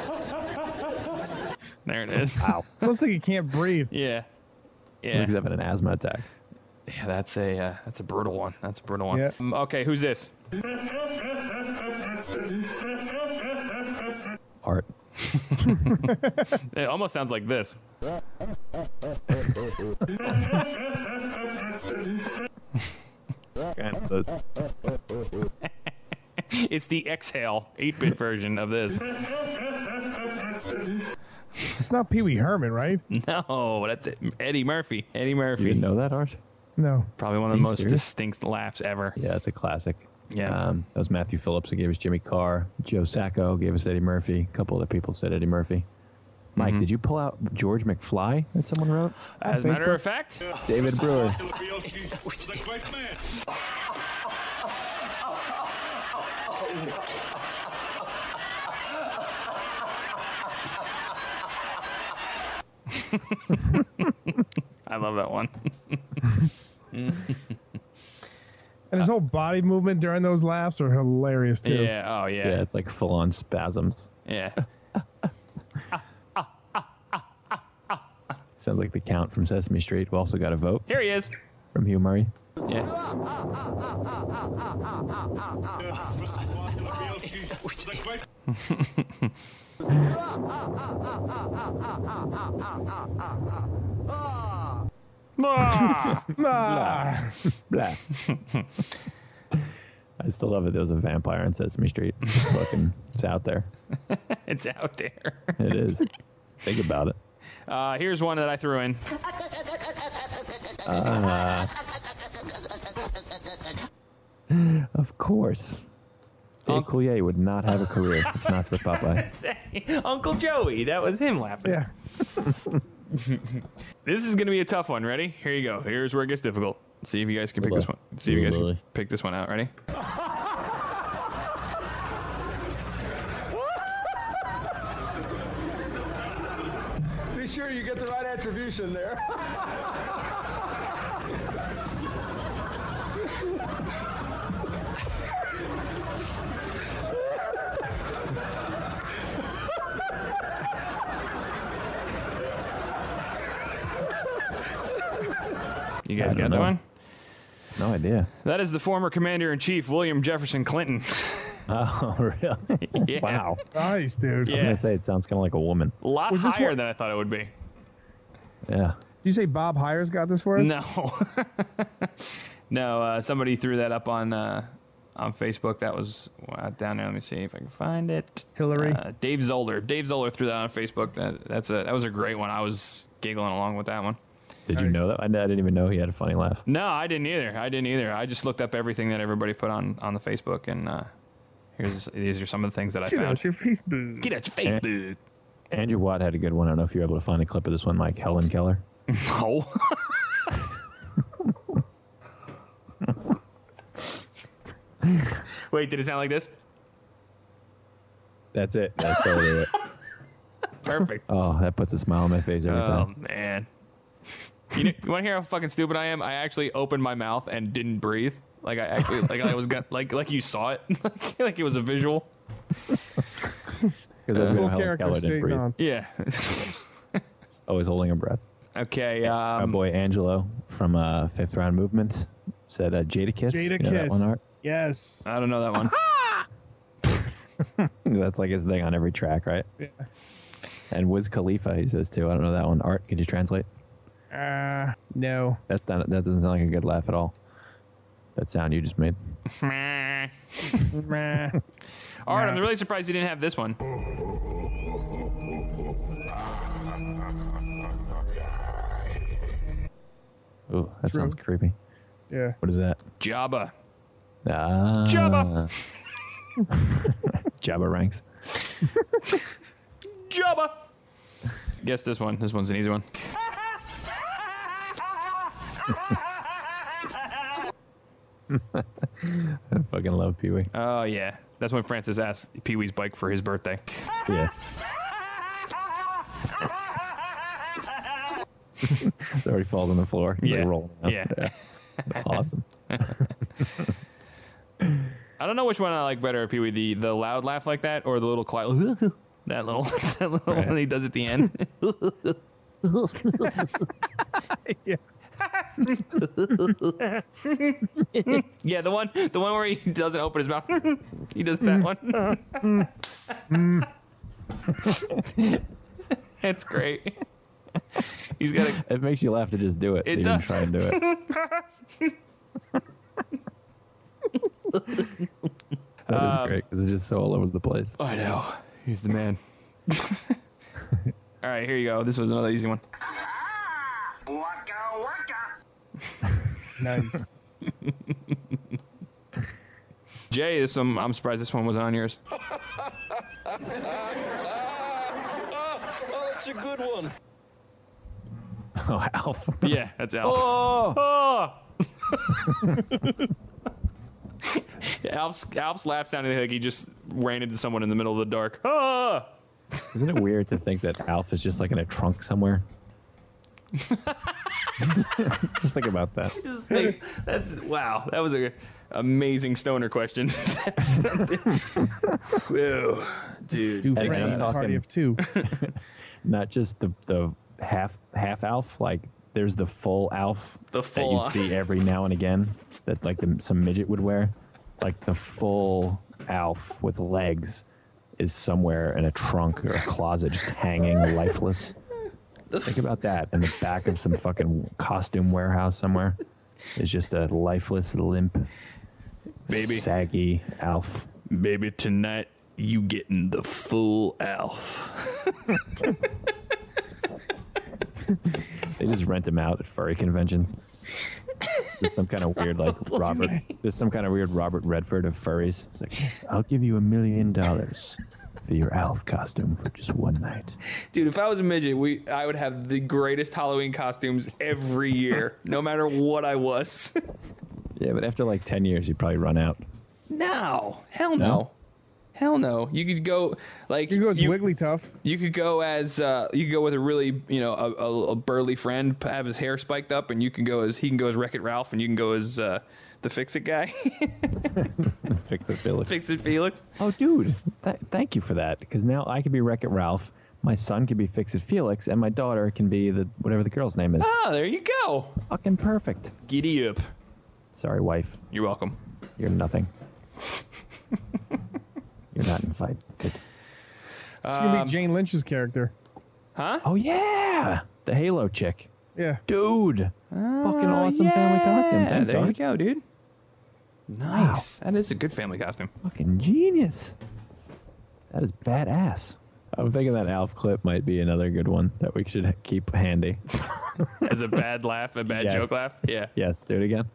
There it is. Wow. Looks like he can't breathe. Yeah. He's having an asthma attack. Yeah, that's a brutal one. That's a brutal one. Yeah. Okay, who's this? Art. It almost sounds like this. It's the Exhale 8-bit version of this. It's not Pee Wee Herman, right? No, that's it. Eddie Murphy. Eddie Murphy. You didn't know that, Art? No. Probably one of the most distinct laughs ever. Yeah, it's a classic. Yeah. That was Matthew Phillips who gave us Jimmy Carr. Joe Sacco gave us Eddie Murphy. A couple other people said Eddie Murphy. Mike, did you pull out George McFly that someone wrote? As a matter of fact, David Brewer. I love that one. And his whole body movement during those laughs are hilarious too. Yeah. Oh yeah. Yeah, it's like full on spasms. Yeah. Sounds like the Count from Sesame Street, who also got a vote Here he is. from Hugh Murray. Yeah. Ah. Blah. I still love it. There was a vampire on Sesame Street. It's out there. It's out there. It is. Think about it. Here's one that I threw in. Of course. Dave Coulier would not have a career if not for Popeye. Say, Uncle Joey. That was him laughing. Yeah. This is going to be a tough one. Ready? Here you go. Here's where it gets difficult. See if you guys can pick this one. See if you guys can pick this one out. Ready? Be sure you get the right attribution there. You guys got that one? No idea. That is the former Commander-in-Chief, William Jefferson Clinton. Oh, really? Yeah. Wow. Nice, dude. I was going to say, it sounds kind of like a woman. A lot Was this higher one- than I thought it would be. Yeah. Did you say Bob Hires got this for us? No. No, somebody threw that up on Facebook. That was down there. Let me see if I can find it. Hillary? Dave Zoller. Dave Zoller threw that on Facebook. That was a great one. I was giggling along with that one. Did you know that? I didn't even know he had a funny laugh. No, I didn't either. I just looked up everything that everybody put on the Facebook, and these are some of the things that I Get found. out your Facebook. Get out your Facebook. Andrew Watt had a good one. I don't know if you're able to find a clip of this one, Mike. Helen Keller. No. Wait, did it sound like this? That's it. That's totally it. Perfect. Oh, that puts a smile on my face every time. Oh, man. You want to hear how fucking stupid I am? I actually opened my mouth and didn't breathe. Like I actually, like I was like you saw it, like it was a visual. Because that's Full Helen character Keller didn't straight breathe. on. Yeah. Always holding a breath. Okay. My boy Angelo from Fifth Round Movement said Jadakiss. Jada You know that Kiss. one, Art? Yes. I don't know that one. That's like his thing on every track, right? Yeah. And Wiz Khalifa, he says too. I don't know that one. Art, could you translate? No. That doesn't sound like a good laugh at all. That sound you just made. Meh. All right, I'm really surprised you didn't have this one. Ooh, that True. sounds creepy. Yeah. What is that? Jabba. Jabba. Jabba ranks. Jabba. Guess this one. This one's an easy one. I fucking love Pee Wee. Oh yeah, that's when Francis asked Pee Wee's bike for his birthday. Yeah. It already falls on the floor. It's Yeah. like rolling up. Yeah. Awesome. I don't know which one I like better of Pee Wee, the loud laugh like that or the little quiet that little Right. one he does at the end. Yeah. Yeah, the one where he doesn't open his mouth. He does that one. It's great. He's got a. It makes you laugh to just do it. It even does. try and do it. That is great because it's just so all over the place. I know. He's the man. All right, here you go. This was another easy one. Nice. Jay, this one, I'm surprised this one wasn't on yours. That's a good one. Oh, Alf. Yeah, that's Alf. Oh! Alf's laugh sounded like he just ran into someone in the middle of the dark. Ah! Isn't it weird to think that Alf is just like in a trunk somewhere? Just think about that. Just think, that's wow. That was a amazing stoner question. That's whoa, dude. Two And friends I'm in a party talking- of two. Not just the half Alf, like there's the full Alf The that full you'd see every now and again that like some midget would wear. Like the full Alf with legs is somewhere in a trunk or a closet just hanging lifeless. Think about that in the back of some fucking costume warehouse somewhere. Is just a lifeless, limp, Baby. saggy Alf. Baby, tonight you getting the full Alf. They just rent him out at furry conventions. There's some kind of weird like Robert. There's some kind of weird Robert Redford of furries. It's like, I'll give you $1 million for your Alf costume for just one night. Dude, if I was a midget, I would have the greatest Halloween costumes every year, no matter what I was. Yeah, but after like 10 years, you'd probably run out. No, hell no. No? Hell no. You could go like You go as Wigglytuff. You could go as you could go with a really a burly friend, have his hair spiked up, and he can go as Wreck-It Ralph, and you can go as the Fix-It guy. Fix-It Felix. Fix-It Felix. Oh, dude, thank you for that. Because now I could be Wreck-It Ralph, my son could be Fix-It Felix, and my daughter can be whatever the girl's name is. Ah, there you go. Fucking perfect. Giddy up. Sorry, wife. You're welcome. You're nothing. You're not invited. It's gonna be Jane Lynch's character. Huh? Oh, yeah. The Halo chick. Yeah. Dude. Fucking awesome family costume. Thanks, there you Art. go, dude. Nice. That is a good family costume. Fucking genius. That is badass. I'm thinking that Alf clip might be another good one that we should keep handy. As a bad laugh, a bad Yes. joke laugh. Yeah. Yes, do it again.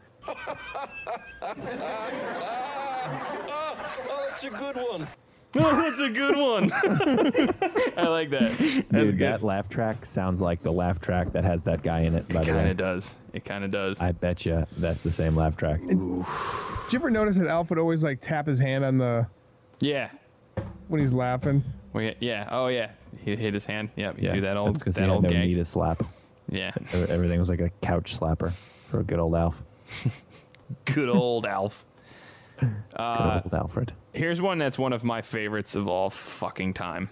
Oh, that's a good one. Oh, that's a good one. I like that. Dude, that laugh track sounds like the laugh track that has that guy in it, by the Kind way. of does. It kind of does. I bet you that's the same laugh track. Did you ever notice that Alf would always like tap his hand on the Yeah. when he's laughing? Yeah. Oh, yeah. He hit his hand. Yeah. You Yeah, do that old, that's because he that had old no gag. need to slap. Yeah. Everything was like a couch slapper for a good old Alf. Good old Alf. Good old Alfred. Here's one that's one of my favorites of all fucking time.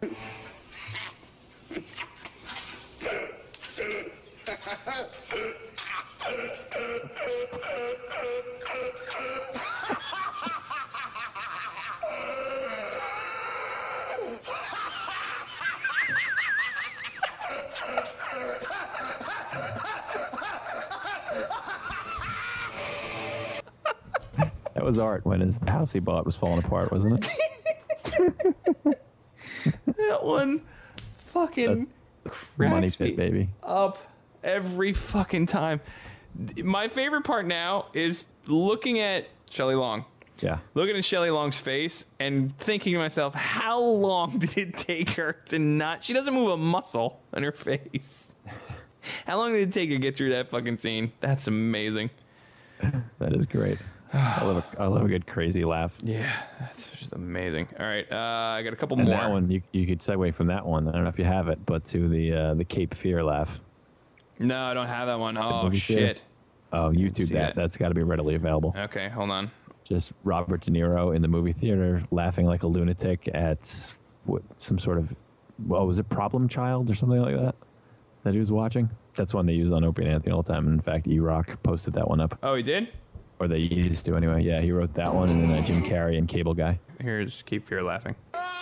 That was Art when the house he bought was falling apart, wasn't it? That one fucking Money cracks me pit, baby. up every fucking time. My favorite part now is looking at Shelley Long. Yeah. Looking at Shelley Long's face and thinking to myself, how long did it take her to not... She doesn't move a muscle on her face. How long did it take her to get through that fucking scene? That's amazing. That is great. I love a good crazy laugh. Yeah, that's just amazing. All right, I got a couple And more. that one, you could segue from that one. I don't know if you have it, but to the Cape Fear laugh. No, I don't have that one. Oh, movie theater. shit. Oh, YouTube See that. that. That's got to be readily available. Okay, hold on. Just Robert De Niro in the movie theater laughing like a lunatic at some sort of, was it Problem Child or something like that he was watching? That's one they use on Opie and Anthony all the time. And in fact, E-Rock posted that one up. Oh, he did? Or they used to anyway. Yeah, he wrote that one, and then Jim Carrey and Cable Guy. Here's Keep Fear laughing.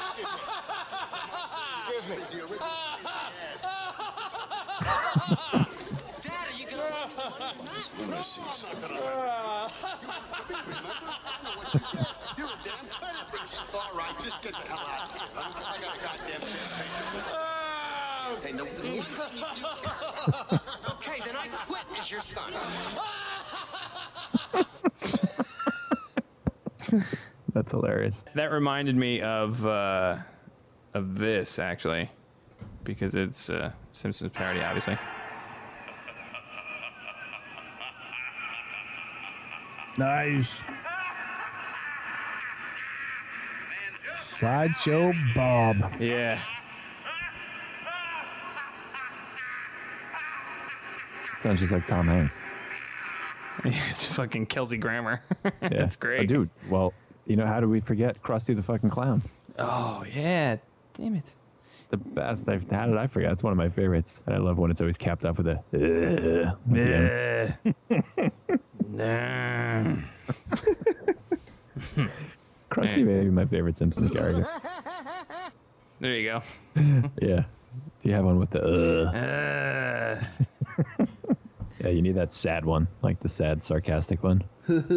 Excuse me. Dad, are you gonna... These lunacies. You're a damn firebrand. All right, just get the hell out of here. I got a goddamn... Hey, no. Okay, then I quit as your son. That's hilarious. That reminded me of this, actually, because it's Simpsons parody, obviously. Nice. Sideshow Bob. Yeah. Sounds just like Tom Hanks. It's fucking Kelsey Grammer. Yeah. That's great. Oh, dude, well, how do we forget Krusty the fucking Clown? Oh, yeah. Damn it. It's the best. How did I forget? It's one of my favorites. And I love when it's always capped off with a... at the end. Nah. Krusty may be my favorite Simpsons character. There you go. Yeah. Do you have one with the... Yeah, you need that sad one, like the sad, sarcastic one.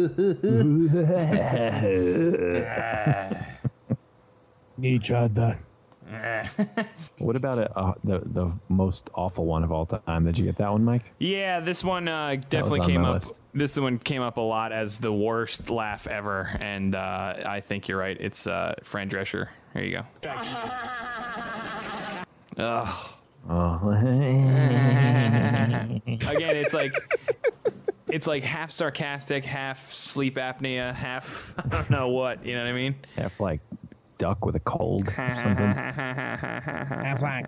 He tried that. What about the most awful one of all time? Did you get that one, Mike? Yeah, this one definitely on came my up. list. This one came up a lot as the worst laugh ever, and I think you're right. It's Fran Drescher. Here you go. Ugh. Oh. Again, it's like half sarcastic, half sleep apnea, half I don't know what. You know what I mean? Half like duck with a cold or something. Half like.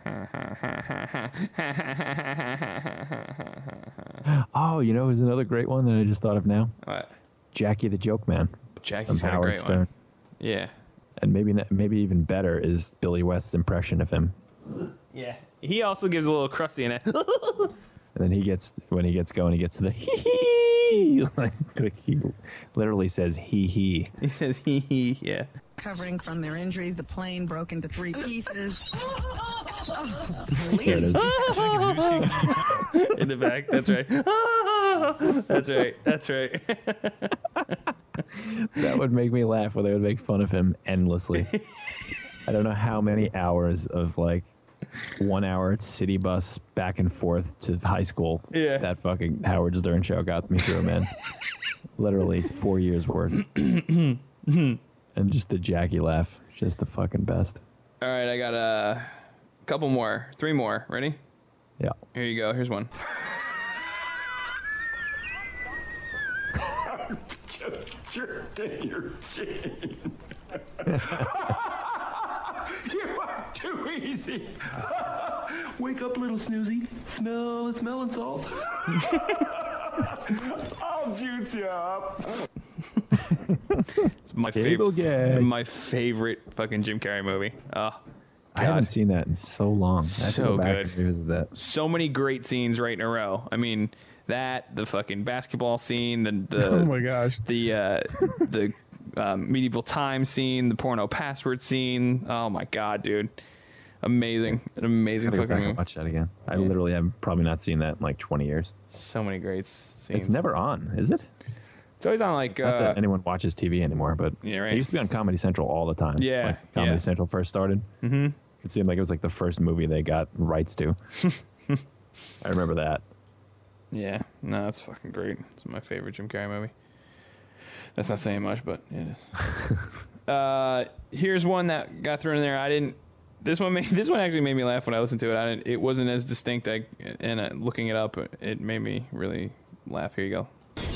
Oh, who's another great one that I just thought of now? What? Jackie the Joke Man. Jackie's from got a Howard great Stern. one. Yeah. And maybe even better is Billy West's impression of him. Yeah. He also gives a little crusty in it. And then when he gets going, he gets to the hee. Like he literally says he. He says he. Yeah. Recovering from their injuries, the plane broke into 3 pieces. There it is. In the back. That's right. That's right. That's right. That would make me laugh, or they would make fun of him endlessly. I don't know how many hours of 1 hour city bus back and forth to high school. Yeah. That fucking Howard Stern show got me through, man. Literally 4 years worth. And just the Jackie laugh, just the fucking best. All right, I got a couple more. 3 more. Ready? Yeah. Here you go. Here's one. Just jerked in your chin. You are too easy. Wake up, little snoozy. Smell the smelling salt. I'll juice you up. It's my favorite fucking Jim Carrey movie. Oh, I haven't seen that in so long. I have to so go back good. and revisit that. So many great scenes right in a row. I mean, the fucking basketball scene, the Oh my gosh. the medieval time scene, the porno password scene. Oh my god, dude. Amazing. An amazing Gotta go fucking back movie. and watch that again. I literally have probably not seen that in like 20 years. So many great scenes. It's never on, is it? It's always on like Not that anyone watches TV anymore, but Yeah, right. it used to be on Comedy Central all the time. Yeah, Like Comedy yeah. Central first started. Mm-hmm. It seemed like it was like the first movie they got rights to. I remember that. Yeah, no, that's fucking great. It's my favorite Jim Carrey movie. That's not saying much, but it is. Here's one that got thrown in there. This one actually made me laugh when I listened to it. It wasn't as distinct. Looking it up, it made me really laugh. Here you go.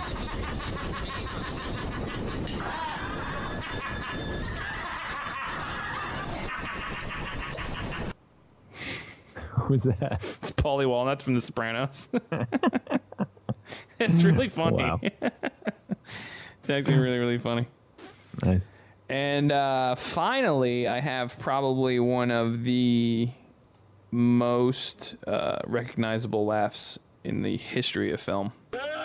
Who's that? It's Paulie Walnut from The Sopranos. It's really funny. Wow. It's actually really, really funny. Nice. And finally, I have probably one of the most recognizable laughs in the history of film.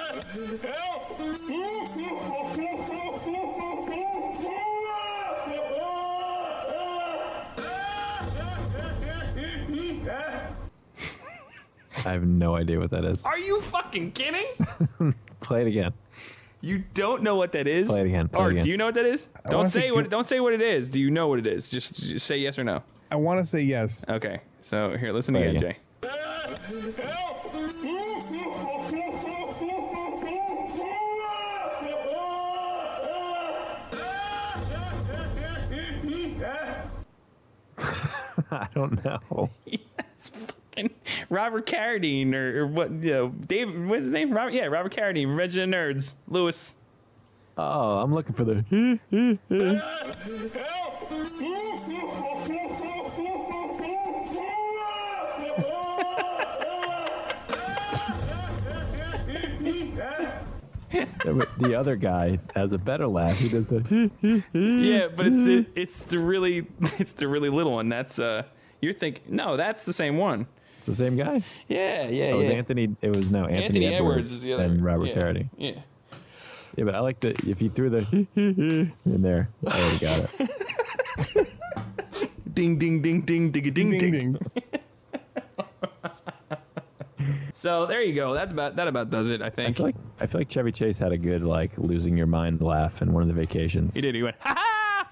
I have no idea what that is. Are you fucking kidding? Play it again. You don't know what that is? Play it again. Play it Art, again. do you know what that is? I Don't wanna say say what. good- Don't say what it is. Do you know what it is? Just say yes or no. I want to say yes. Okay. So here, listen Play it again, again. Jay. I don't know. It's fucking Robert Carradine or what? You know, David. What's his name? Robert. Yeah, Robert Carradine. Revenge of the Nerds. Lewis. Oh, I'm looking for the. The other guy has a better laugh. He does the. Yeah, but it's the really little one. That's you're thinking no, that's the same one. It's the same guy. Yeah, It was Anthony. It was Anthony Edwards is the other. and Robert yeah. Carradine. Yeah. Yeah, but I like the if you threw the in there, I already got it. Ding ding ding ding ding ding ding. So there you go. That about does it. I I think. feel like Chevy Chase had a good like losing your mind laugh in one of the vacations. He did. He went ha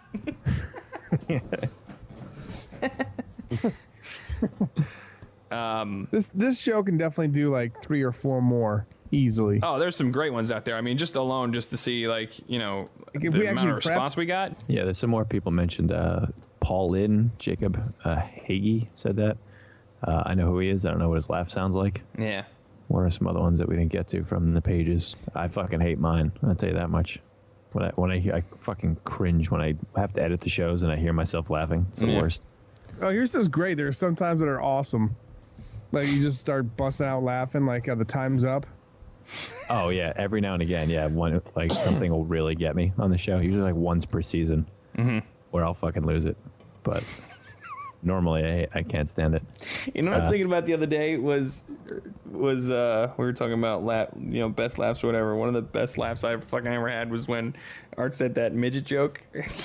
ha. This show can definitely do like 3 or 4 more easily. Oh, there's some great ones out there. I mean, just to see like Like, if the we amount actually of response we got. Yeah, there's some more people mentioned. Paul Lynn, Jacob Hagee said that. I know who he is. I don't know what his laugh sounds like. Yeah. What are some other ones that we didn't get to from the pages? I fucking hate mine. I'll tell you that much. I fucking cringe when I have to edit the shows and I hear myself laughing. It's the Yeah. worst. Oh, yours is great. There's some times that are awesome. Like you just start busting out laughing like the time's up. Oh yeah, every now and again, yeah, one like something will really get me on the show. Usually like once per season, where I'll fucking lose it. But normally I can't stand it. You know what I was thinking about the other day was we were talking about best laughs or whatever. One of the best laughs I fucking ever had was when Art said that midget joke.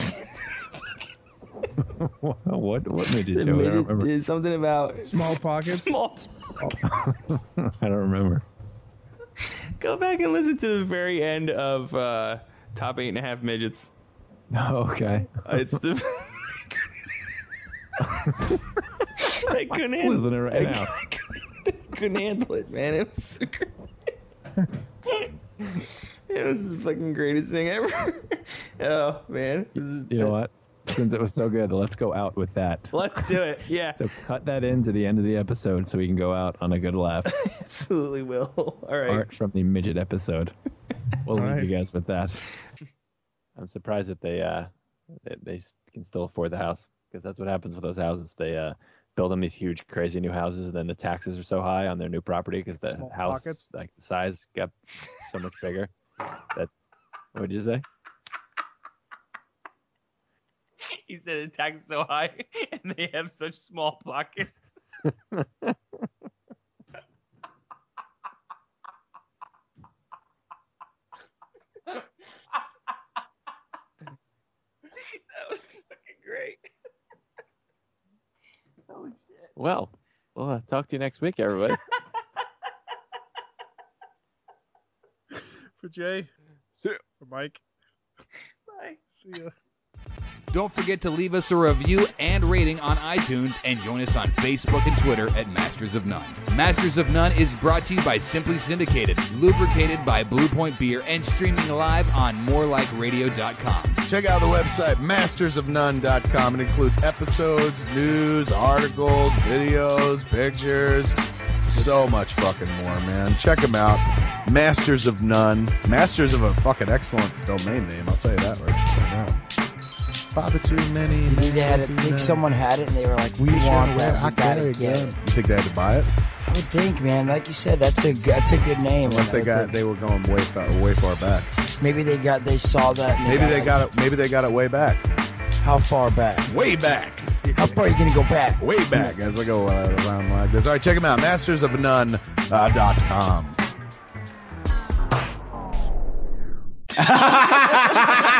What midget The joke? I don't midget remember. is something about Small pockets. small. I don't remember. Go back and listen to the very end of Top 8.5 Midgets. Okay. It's the. I couldn't Losing handle it right now. couldn't handle it, man. It was so great. It was the fucking greatest thing ever. Oh man. You know what? Since it was so good, let's go out with that. Let's do it. Yeah. So cut that into the end of the episode so we can go out on a good laugh. Absolutely will. All right. Art from the midget episode. We'll leave Alright. you guys with that. I'm surprised that they can still afford the house, because that's what happens with those houses. They build them these huge, crazy new houses, and then the taxes are so high on their new property because the Small house, pockets. like the size, got so much bigger. That what did you say? He said the tax is so high and they have such small pockets. That was fucking great. Oh shit. Well, we'll talk to you next week, everybody. For Jay. See ya. For Mike. Bye. See ya. Don't forget to leave us a review and rating on iTunes and join us on Facebook and Twitter at Masters of None. Masters of None is brought to you by Simply Syndicated, lubricated by Blue Point Beer, and streaming live on morelikeradio.com. Check out the website, mastersofnone.com. It includes episodes, news, articles, videos, pictures, so much fucking more, man. Check them out. Masters of None. Masters of a fucking excellent domain name, I'll tell you that right now. Father too many. You think they had it, think someone had it and they were like, we want that, we gotta get it. You think they had to buy it? I would think, man. Like you said, that's a good name. Unless they were going way far back. Maybe they saw that. And Maybe they got it way back. How far back? Way back. How far are you gonna go back? Way back as we go around like this. All right, check them out. mastersofnone.com.